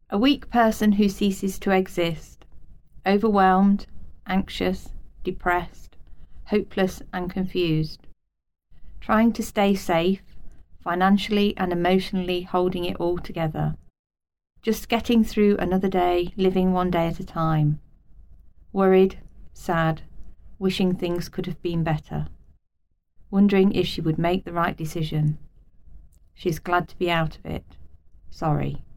A weak person who ceases to exist, overwhelmed, anxious, depressed, hopeless and confused, trying to stay safe, financially and emotionally holding it all together, just getting through another day, living one day at a time, worried, sad, wishing things could have been better, wondering if she would make the right decision. She's glad to be out of it. Sorry.